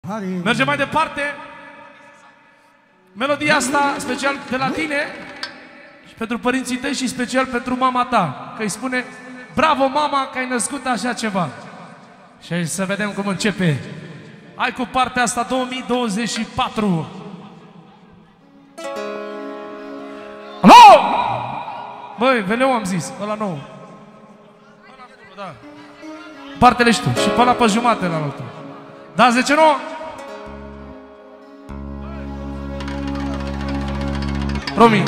Mergem mai departe. Melodia asta special de la tine și pentru părinții tăi și special pentru mama ta, că îi spune: bravo mama că ai născut așa ceva. Și aici să vedem cum începe. Hai cu partea asta 2024. Alo! Băi, veleu am zis, ăla nou. Ăla acolo, da. Partele știu și pe ăla pe jumate la altul. Da, 10 nu? Romi.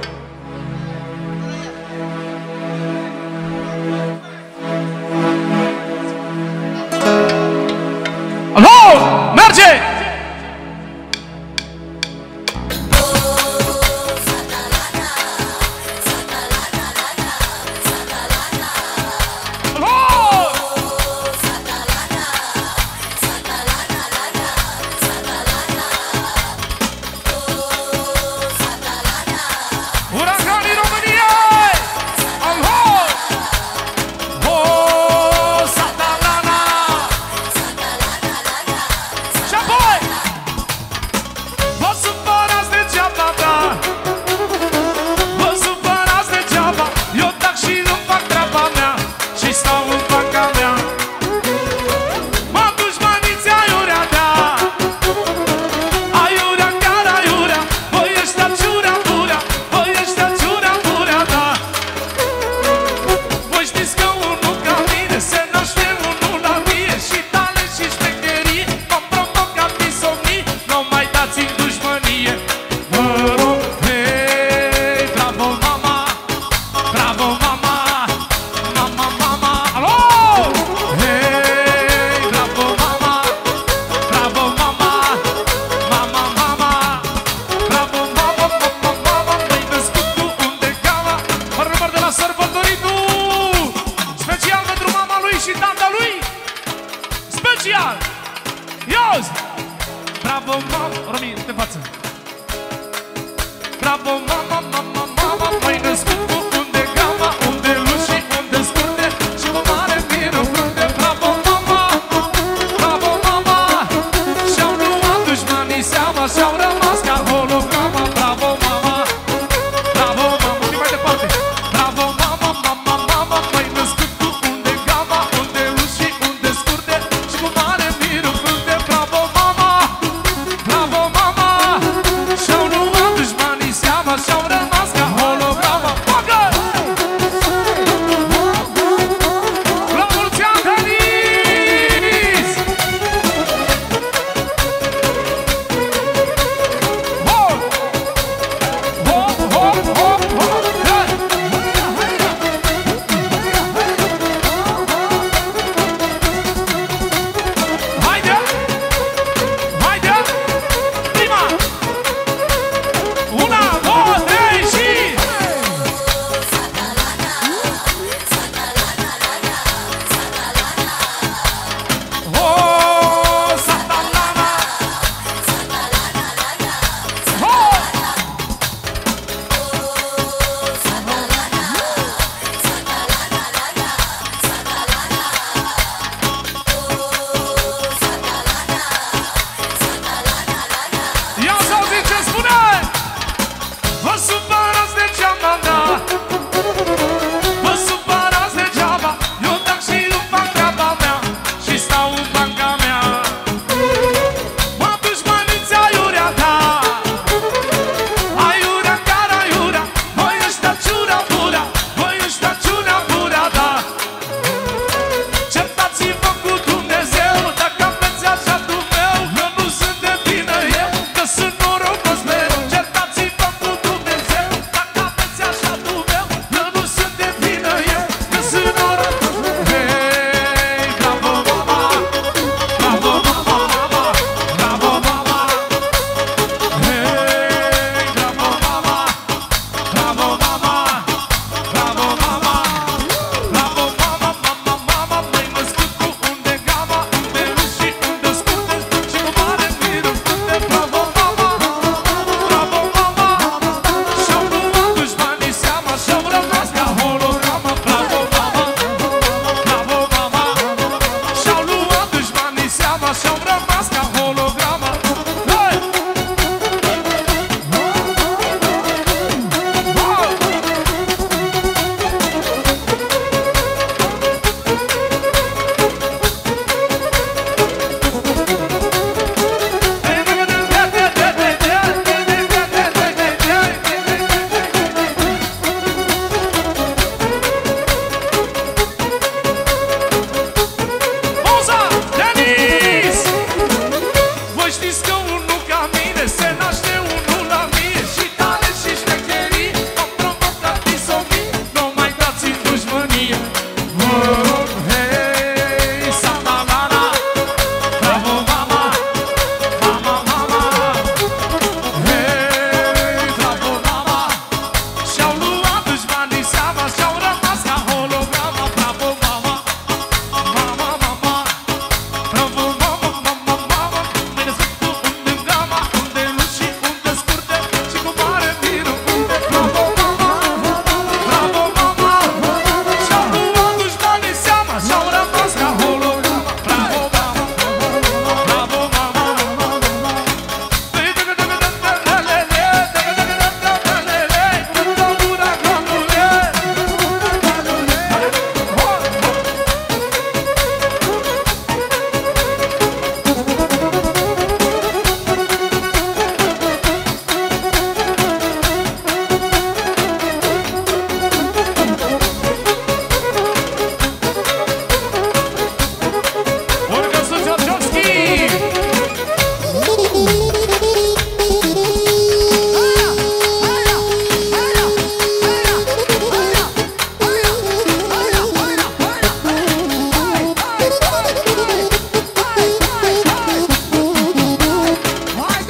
Alo! Merge! Bravo, mama, Romi, de față. Bravo, mama, mama, mama, m-ai născut cu unde gama, unde luși și unde scurte și cu mare vină frunte. Bravo, mama, bravo, mama, și-au luat dușmanii seama și-au rămas ca holograma. Bravo, mama, bravo, mama, și mai departe. Bravo, mama, mama, mama, m-ai născut cu unde gama, unde luși și unde scurte și cu mare vină frunte. Bravo, mama, bravo, mama, și-au luat dușmanii seama și-au rămas ca holograma.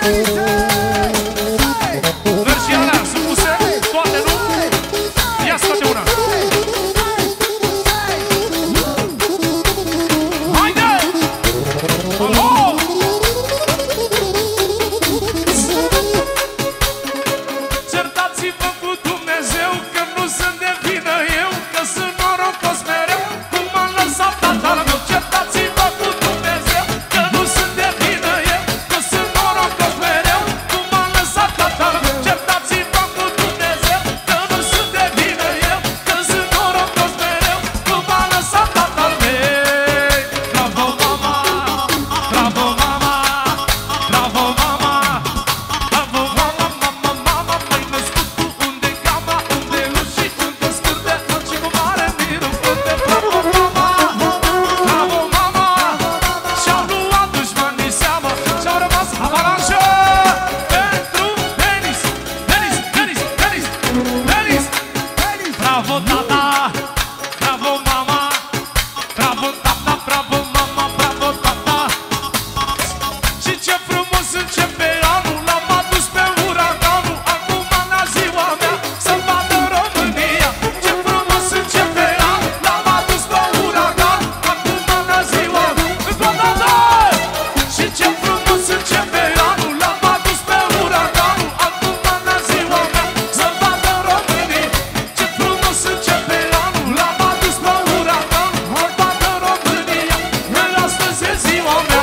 Mergi și alea, sunt puse, toate nu? Ia scoate una. Haide! Alo! Certați-vă cu Dumnezeu că nu sunt de vină eu, că sunt norocos mereu, cum m-am lăsat tatăl meu. Certați-vă cu Dumnezeu că nu sunt de vină eu, că sunt norocos mereu, cum m-am lăsat tatăl meu. Certați-vă cu Dumnezeu că nu sunt de vină eu, că sunt norocos mereu, cum m-am lăsat tatăl meu. Bravo mama, bravo mama, bravo mama, bravo mama, mama, mama, m-ai născut tu unde gama, unde luși și unde scurte, și cu mare mir în frunte. Bravo mama, bravo mama, și-au luat dușmanii seamă, și-au rămas avalanșă pentru Denis, Denis, Denis, Denis, Denis. Bravo tata, bravo mama, bravo tata, bravo mama, bravo tata. Și ce frumos începe anul, l-am adus pe uraganul, acum la ziua mea să vadă România. Ce frumos începe anul, l-am adus pe uragan, acum la ziua mea. Încă o dată! Și ce frumos începe anul, l-am adus pe uraganul, acum la ziua mea să vadă România. Ce frumos începe anul, l-am adus pe uragan, să vadă România. Iar astăzi e ziua mea.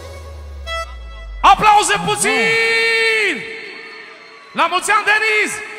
Aplauze puțin! La mulți ani, Denis!